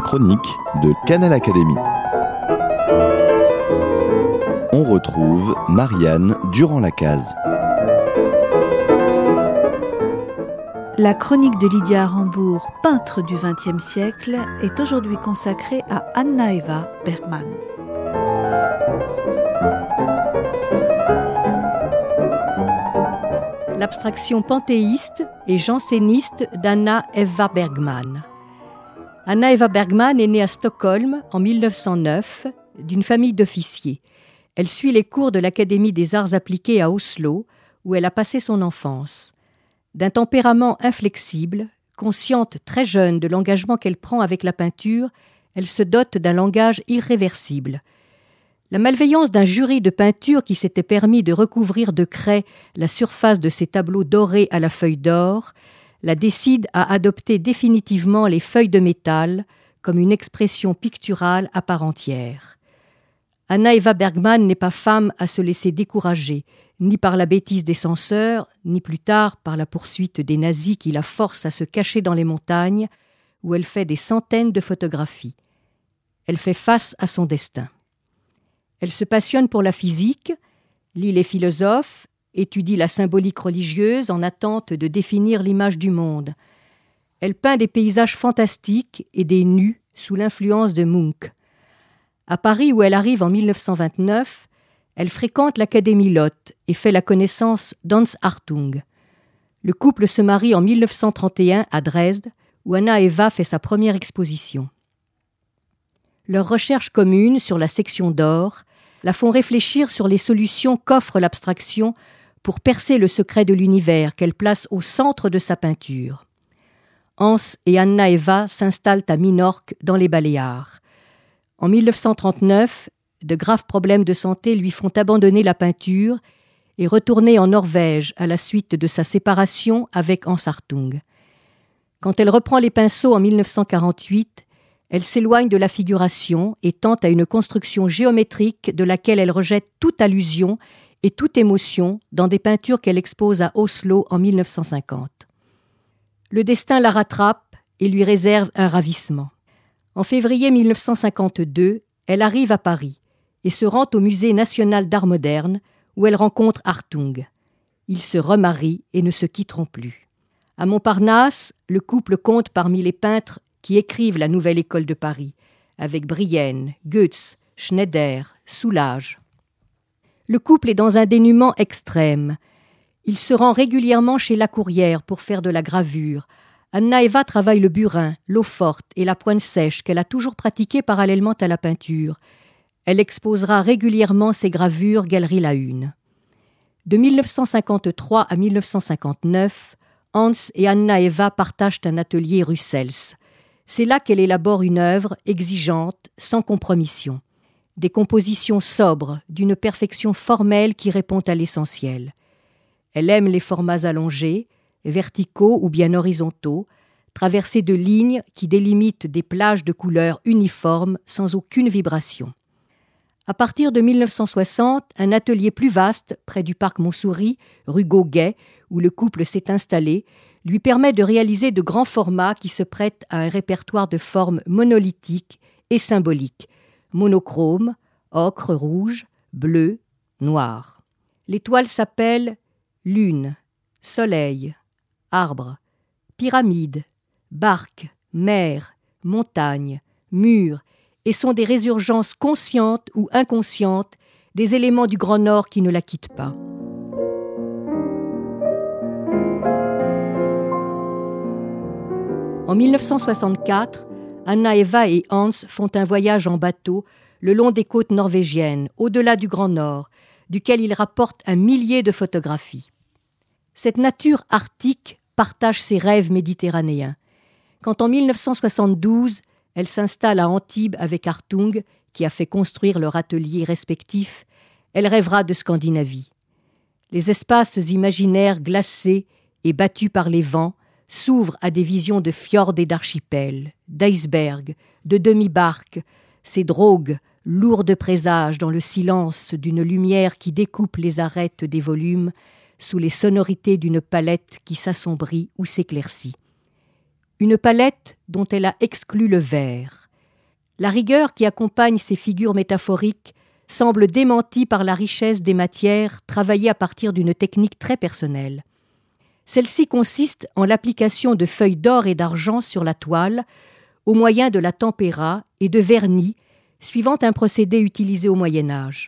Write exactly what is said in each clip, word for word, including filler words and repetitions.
chronique de Canal Académie. On retrouve Marianne Durand-Lacaze. La chronique de Lydia Arambourg, peintre du vingtième siècle, est aujourd'hui consacrée à Anna Eva Bergman. L'abstraction panthéiste et janséniste d'Anna Eva Bergman. Anna Eva Bergman est née à Stockholm en mille neuf cent neuf d'une famille d'officiers. Elle suit les cours de l'Académie des arts appliqués à Oslo, où elle a passé son enfance. D'un tempérament inflexible, consciente très jeune de l'engagement qu'elle prend avec la peinture, elle se dote d'un langage irréversible. La malveillance d'un jury de peinture qui s'était permis de recouvrir de craie la surface de ses tableaux dorés à la feuille d'or la décide à adopter définitivement les feuilles de métal comme une expression picturale à part entière. Anna Eva Bergman n'est pas femme à se laisser décourager, ni par la bêtise des censeurs, ni plus tard par la poursuite des nazis qui la forcent à se cacher dans les montagnes, où elle fait des centaines de photographies. Elle fait face à son destin. Elle se passionne pour la physique, lit les philosophes, étudie la symbolique religieuse en attente de définir l'image du monde. Elle peint des paysages fantastiques et des nus sous l'influence de Munch. À Paris, où elle arrive en mille neuf cent vingt-neuf, elle fréquente l'Académie Lotte et fait la connaissance d'Hans Hartung. Le couple se marie en mille neuf cent trente et un à Dresde, où Anna Eva fait sa première exposition. Leurs recherches communes sur la section d'or la font réfléchir sur les solutions qu'offre l'abstraction pour percer le secret de l'univers qu'elle place au centre de sa peinture. Hans et Anna Eva s'installent à Minorque dans les Baléares. En mille neuf cent trente-neuf, de graves problèmes de santé lui font abandonner la peinture et retourner en Norvège à la suite de sa séparation avec Hans Hartung. Quand elle reprend les pinceaux en mille neuf cent quarante-huit, elle s'éloigne de la figuration et tente à une construction géométrique de laquelle elle rejette toute allusion et toute émotion dans des peintures qu'elle expose à Oslo en mille neuf cent cinquante. Le destin la rattrape et lui réserve un ravissement. En février mille neuf cent cinquante-deux, elle arrive à Paris et se rend au Musée national d'art moderne où elle rencontre Hartung. Ils se remarient et ne se quitteront plus. À Montparnasse, le couple compte parmi les peintres qui écrivent la nouvelle école de Paris, avec Brienne, Goetz, Schneider, Soulages. Le couple est dans un dénuement extrême. Il se rend régulièrement chez Lacourière pour faire de la gravure. Anna Eva travaille le burin, l'eau forte et la pointe sèche qu'elle a toujours pratiquée parallèlement à la peinture. Elle exposera régulièrement ses gravures Galerie La Une. De mille neuf cent cinquante-trois à mille neuf cent cinquante-neuf, Hans et Anna Eva partagent un atelier rue Cels. C'est là qu'elle élabore une œuvre exigeante, sans compromission. Des compositions sobres, d'une perfection formelle qui répond à l'essentiel. Elle aime les formats allongés, verticaux ou bien horizontaux, traversés de lignes qui délimitent des plages de couleurs uniformes sans aucune vibration. À partir de mille neuf cent soixante, un atelier plus vaste, près du parc Montsouris, rue Gauguet, où le couple s'est installé, lui permet de réaliser de grands formats qui se prêtent à un répertoire de formes monolithiques et symboliques, monochrome, ocre, rouge, bleu, noir. Les toiles s'appellent lune, soleil, arbre, pyramide, barque, mer, montagne, mur, et sont des résurgences conscientes ou inconscientes des éléments du Grand Nord qui ne la quittent pas. En mille neuf cent soixante-quatre, Anna Eva et Hans font un voyage en bateau le long des côtes norvégiennes, au-delà du Grand Nord, duquel ils rapportent un millier de photographies. Cette nature arctique partage ses rêves méditerranéens. Quand en mille neuf cent soixante-douze, elle s'installe à Antibes avec Hartung, qui a fait construire leur atelier respectif, elle rêvera de Scandinavie. Les espaces imaginaires glacés et battus par les vents s'ouvrent à des visions de fjords et d'archipels, d'icebergs, de demi-barques, ces drogues, lourds de présages dans le silence d'une lumière qui découpe les arêtes des volumes sous les sonorités d'une palette qui s'assombrit ou s'éclaircit. Une palette dont elle a exclu le vert, La rigueur qui accompagne ces figures métaphoriques semble démentie par la richesse des matières travaillées à partir d'une technique très personnelle. Celle-ci consiste en l'application de feuilles d'or et d'argent sur la toile au moyen de la tempéra et de vernis, suivant un procédé utilisé au Moyen Âge.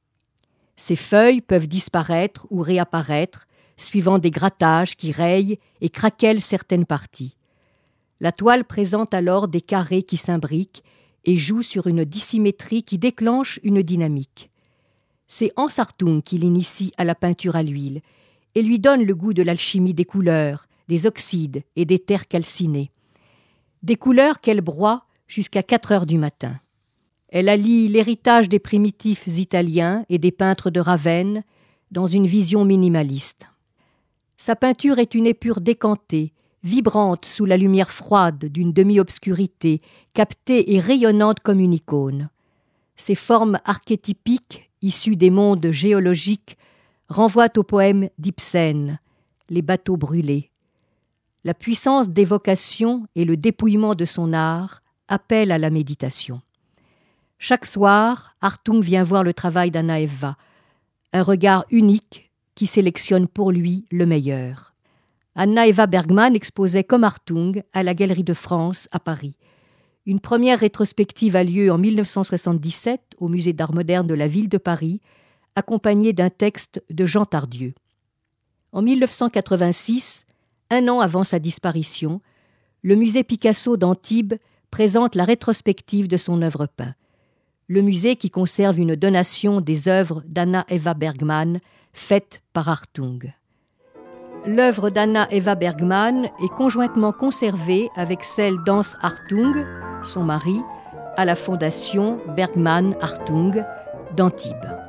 Ces feuilles peuvent disparaître ou réapparaître, suivant des grattages qui rayent et craquellent certaines parties. La toile présente alors des carrés qui s'imbriquent et joue sur une dissymétrie qui déclenche une dynamique. C'est Hans Hartung qui l'initie à la peinture à l'huile et lui donne le goût de l'alchimie des couleurs, des oxydes et des terres calcinées. Des couleurs qu'elle broie jusqu'à quatre heures du matin. Elle allie l'héritage des primitifs italiens et des peintres de Ravenne dans une vision minimaliste. Sa peinture est une épure décantée, vibrante sous la lumière froide d'une demi-obscurité, captée et rayonnante comme une icône. Ses formes archétypiques, issues des mondes géologiques, renvoient au poème d'Ibsen, Les bateaux brûlés. La puissance d'évocation et le dépouillement de son art appellent à la méditation. Chaque soir, Hartung vient voir le travail d'Anna Eva, un regard unique qui sélectionne pour lui le meilleur. Anna Eva Bergman exposait comme Hartung à la Galerie de France à Paris. Une première rétrospective a lieu en dix-neuf cent soixante-dix-sept au Musée d'art moderne de la ville de Paris, accompagnée d'un texte de Jean Tardieu. En dix-neuf cent quatre-vingt-six, un an avant sa disparition, le musée Picasso d'Antibes présente la rétrospective de son œuvre peinte. Le musée qui conserve une donation des œuvres d'Anna Eva Bergman faites par Hartung. L'œuvre d'Anna Eva Bergman est conjointement conservée avec celle d'Hans Hartung, son mari, à la fondation Bergman Hartung d'Antibes.